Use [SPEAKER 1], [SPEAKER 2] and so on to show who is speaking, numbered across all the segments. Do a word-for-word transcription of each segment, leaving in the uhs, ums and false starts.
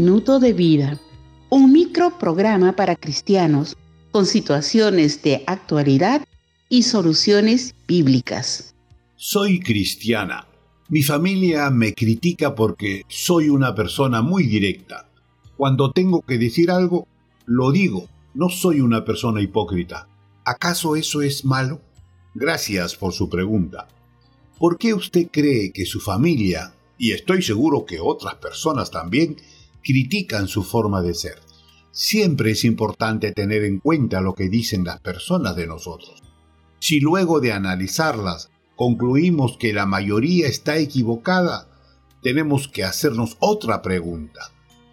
[SPEAKER 1] minuto de vida, un microprograma para cristianos con situaciones de actualidad y soluciones bíblicas.
[SPEAKER 2] Soy cristiana. Mi familia me critica porque soy una persona muy directa. Cuando tengo que decir algo, lo digo. No soy una persona hipócrita. ¿Acaso eso es malo? Gracias por su pregunta. ¿Por qué usted cree que su familia, y estoy seguro que otras personas también, critican su forma de ser? Siempre es importante tener en cuenta lo que dicen las personas de nosotros. Si luego de analizarlas concluimos que la mayoría está equivocada, tenemos que hacernos otra pregunta.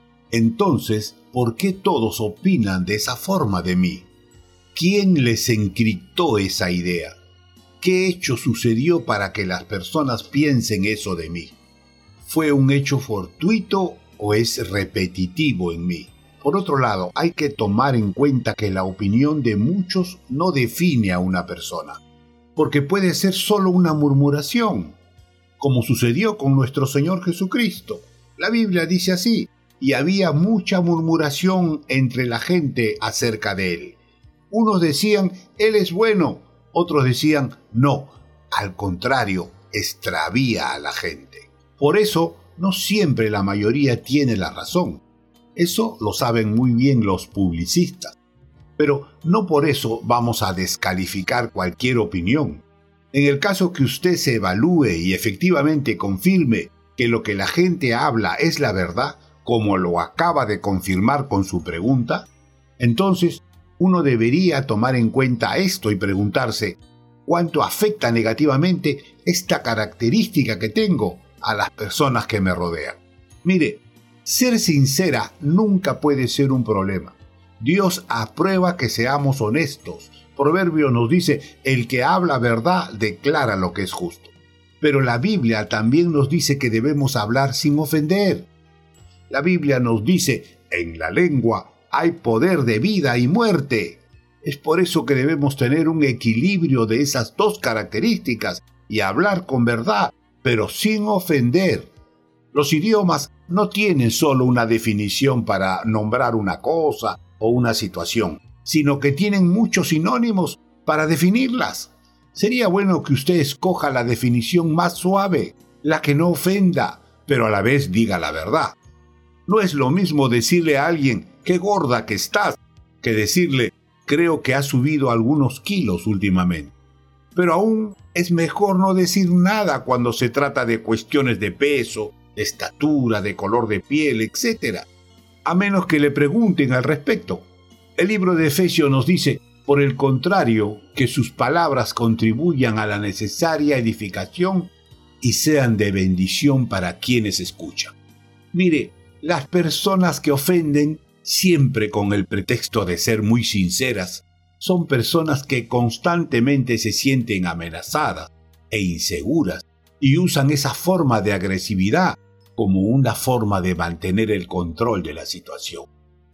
[SPEAKER 2] Entonces, ¿por qué todos opinan de esa forma de mí? ¿Quién les encriptó esa idea? ¿Qué hecho sucedió para que las personas piensen eso de mí? ¿Fue un hecho fortuito o es repetitivo en mí? Por otro lado, hay que tomar en cuenta que la opinión de muchos no define a una persona, porque puede ser solo una murmuración, como sucedió con nuestro Señor Jesucristo. La Biblia dice así, y había mucha murmuración entre la gente acerca de él. Unos decían, él es bueno, otros decían, no, al contrario, extravía a la gente. Por eso, no siempre la mayoría tiene la razón. Eso lo saben muy bien los publicistas. Pero no por eso vamos a descalificar cualquier opinión. En el caso que usted se evalúe y efectivamente confirme que lo que la gente habla es la verdad, como lo acaba de confirmar con su pregunta, entonces uno debería tomar en cuenta esto y preguntarse cuánto afecta negativamente esta característica que tengo a las personas que me rodean. Mire, ser sincera nunca puede ser un problema. Dios aprueba que seamos honestos. Proverbio nos dice, el que habla verdad declara lo que es justo. Pero la Biblia también nos dice que debemos hablar sin ofender. La Biblia nos dice, en la lengua hay poder de vida y muerte. Es por eso que debemos tener un equilibrio de esas dos características y hablar con verdad, pero sin ofender. Los idiomas no tienen solo una definición para nombrar una cosa o una situación, sino que tienen muchos sinónimos para definirlas. Sería bueno que usted escoja la definición más suave, la que no ofenda, pero a la vez diga la verdad. No es lo mismo decirle a alguien, qué gorda que estás, que decirle, creo que has subido algunos kilos últimamente. Pero aún es mejor no decir nada cuando se trata de cuestiones de peso, de estatura, de color de piel, etcétera, a menos que le pregunten al respecto. El libro de Efesios nos dice, por el contrario, que sus palabras contribuyan a la necesaria edificación y sean de bendición para quienes escuchan. Mire, las personas que ofenden, siempre con el pretexto de ser muy sinceras, son personas que constantemente se sienten amenazadas e inseguras y usan esa forma de agresividad como una forma de mantener el control de la situación.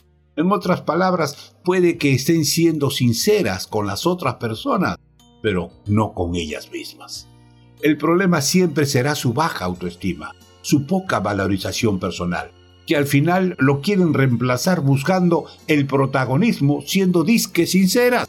[SPEAKER 2] En otras palabras, puede que estén siendo sinceras con las otras personas, pero no con ellas mismas. El problema siempre será su baja autoestima, su poca valorización personal, que al final lo quieren reemplazar buscando el protagonismo siendo disque sinceras.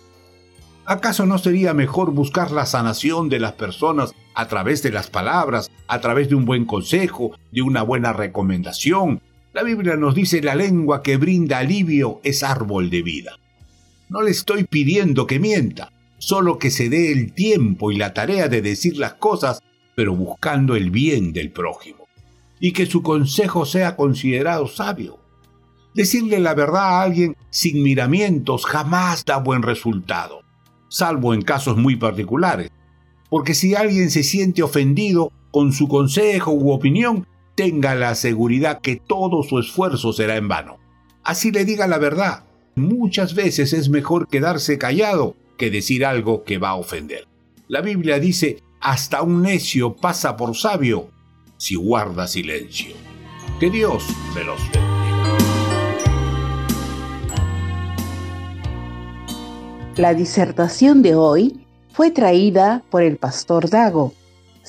[SPEAKER 2] ¿Acaso no sería mejor buscar la sanación de las personas a través de las palabras, a través de un buen consejo, de una buena recomendación? La Biblia nos dice, la lengua que brinda alivio es árbol de vida. No le estoy pidiendo que mienta, solo que se dé el tiempo y la tarea de decir las cosas, pero buscando el bien del prójimo. Y que su consejo sea considerado sabio. Decirle la verdad a alguien sin miramientos jamás da buen resultado, salvo en casos muy particulares. Porque si alguien se siente ofendido con su consejo u opinión, tenga la seguridad que todo su esfuerzo será en vano. Así le diga la verdad. Muchas veces es mejor quedarse callado que decir algo que va a ofender. La Biblia dice, hasta un necio pasa por sabio si guarda silencio. Que Dios me los bendiga.
[SPEAKER 1] La disertación de hoy fue traída por el pastor Dago,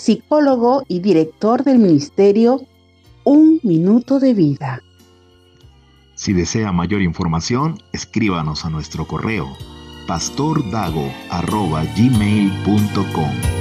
[SPEAKER 1] psicólogo y director del ministerio Un Minuto de Vida.
[SPEAKER 3] Si desea mayor información, escríbanos a nuestro correo pastordago arroba gmail punto com.